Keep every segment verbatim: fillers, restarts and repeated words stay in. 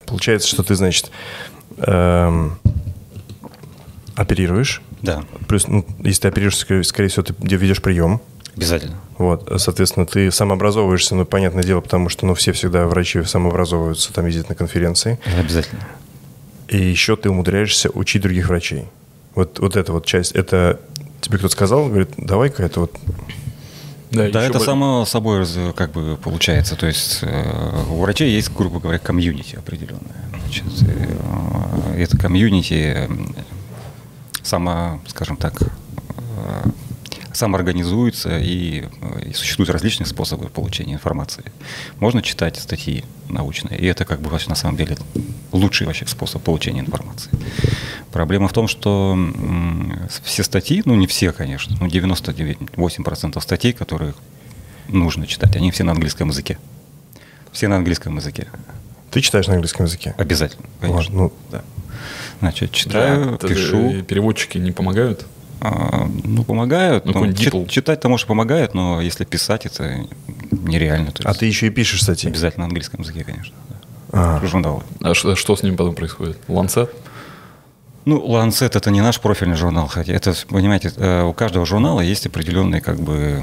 Получается, что ты, значит, эм, оперируешь. Да. Плюс, ну, если ты оперируешь, скорее, скорее всего, ты ведешь прием. Обязательно. Вот, соответственно, ты самообразовываешься, ну, понятное дело, потому что, ну, все всегда врачи самообразовываются, там ездят на конференции. Обязательно. И еще ты умудряешься учить других врачей. Вот, вот эта вот часть, это тебе кто-то сказал, говорит, давай-ка это вот... Да, да, это бы... само собой как бы получается. То есть э, у врачей есть, грубо говоря, комьюнити определенное. Значит, э, это комьюнити само, скажем так, э, самоорганизуется, и, и существуют различные способы получения информации. Можно читать статьи научные, и это как бы вообще на самом деле лучший вообще способ получения информации. Проблема в том, что м, все статьи, ну не все, конечно, но девяносто восемь процентов статей, которые нужно читать, они все на английском языке. Все на английском языке. Ты читаешь на английском языке? Обязательно, конечно. Ладно, ну... Да. Значит, читаю, да, пишу. Переводчики не помогают? А, ну, помогают. Ну, чит, читать-то, может, помогает, но если писать, это нереально. А ты еще и пишешь статьи? Обязательно на английском языке, конечно. Да. А. Журналы. А что, что с ними потом происходит? Lancet? Ну, Lancet — это не наш профильный журнал, хотя это, понимаете, у каждого журнала есть определенный, как бы,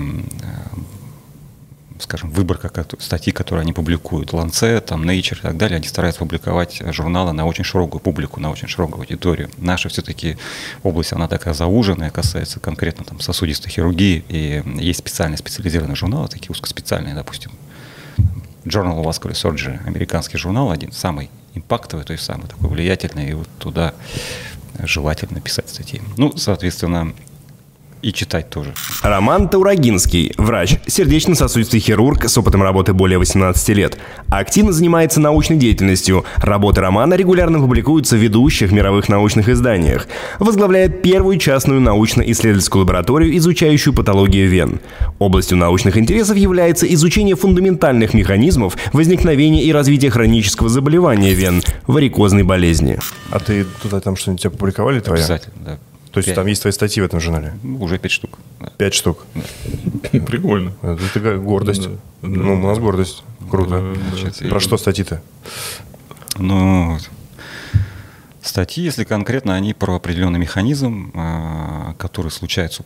скажем, выборка статей, которые они публикуют. Lancet, там, Nature и так далее, они стараются публиковать журналы на очень широкую публику, на очень широкую аудиторию. Наша все-таки область, она такая зауженная, касается конкретно там сосудистой хирургии, и есть специальные специализированные журналы, такие узкоспециальные, допустим. Journal of Vascular Surgery, американский журнал, один самый импактовый, то есть самый такой влиятельный, и вот туда желательно писать статьи. Ну, соответственно, и читать тоже. Роман Таурагинский, врач, сердечно-сосудистый хирург с опытом работы более восемнадцати лет. Активно занимается научной деятельностью. Работы Романа регулярно публикуются в ведущих мировых научных изданиях. Возглавляет первую частную научно-исследовательскую лабораторию, изучающую патологию вен. Областью научных интересов является изучение фундаментальных механизмов возникновения и развития хронического заболевания вен, варикозной болезни. А ты туда там что-нибудь опубликовали твоя? Обязательно, да. То есть пять. Там есть твои статьи в этом журнале? Уже пять штук. Да. Пять штук? Да. Прикольно. Это гордость. Да. Ну, у нас гордость. Круто. Да. Значит, Про и... что статьи-то? Ну, статьи, если конкретно, они про определенный механизм, который случается